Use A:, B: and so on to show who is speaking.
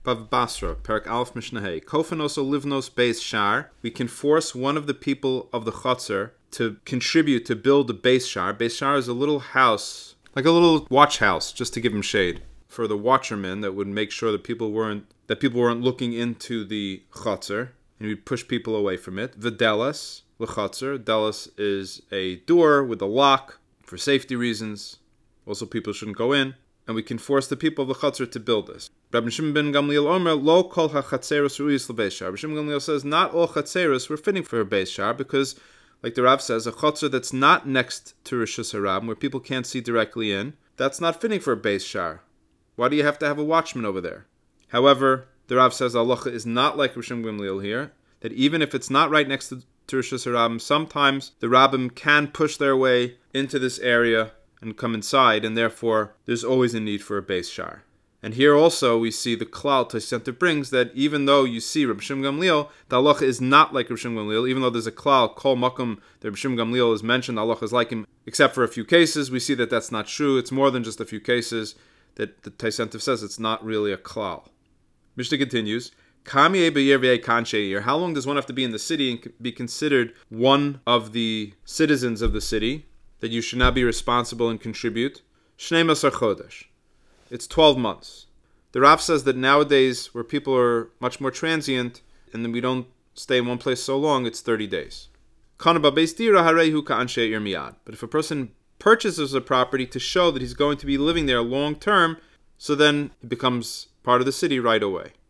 A: Bav Basra, Perak Alf Mishnah. Kofanos o livnos beis shar. We can force one of the people of the Chatzar to contribute to build a beis shar. Beis shar is a little house, like a little watch house, just to give him shade for the watchermen that would make sure that people weren't looking into the Chatzar, and we'd push people away from it. V'delas l'Chatzar. Delas is a door with a lock for safety reasons. Also, people shouldn't go in, and we can force the people of the Chatzar to build this. Rabbi Shimon ben Gamliel Omer, lo kol ha-chatzeros ru'is l'beis shar. Rabbi Shimon ben Gamliel says not all chatzeros were fitting for a beis shar because, like the Rav says, a Chatzar that's not next to Rishus Harabim, where people can't see directly in, that's not fitting for a beis shar. Why do you have to have a watchman over there? However, the Rav says halacha is not like Rabbi Shimon ben Gamliel here, that even if it's not right next to Rishus Harabim, sometimes the Rabbim can push their way into this area and come inside, and therefore there's always a need for a beis shar. And here also we see the klal Tosefta brings that even though you see Rabbi Shimon Gamliel, the halacha is not like Rabbi Shimon Gamliel. Even though there's a klal kol makom that Rabbi Shimon Gamliel is mentioned, the halacha is like him, except for a few cases. We see that that's not true. It's more than just a few cases that the Tosefta says it's not really a klal. Mishnah continues. How long does one have to be in the city and be considered one of the citizens of the city that you should not be responsible and contribute? Shnei Masar Chodesh. It's 12 months. The Rav says that nowadays, where people are much more transient, and then we don't stay in one place so long, it's 30 days. But if a person purchases a property to show that he's going to be living there long term, so then it becomes part of the city right away.